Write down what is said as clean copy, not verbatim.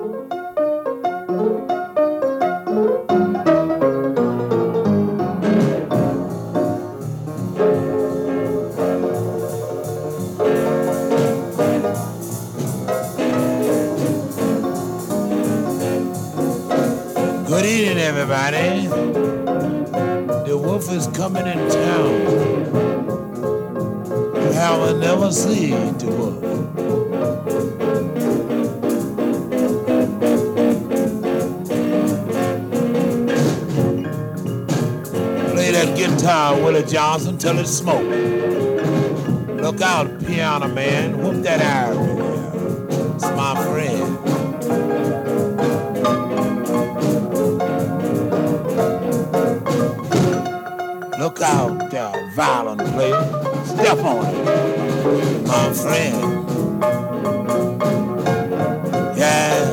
Good evening, everybody. The wolf is coming in town. You have never seen the wolf. Play that guitar, Willie Johnson, till it smoke. Look out, piano man, whoop that iron. It's my friend. Look out there, violent player. Step on it, my friend.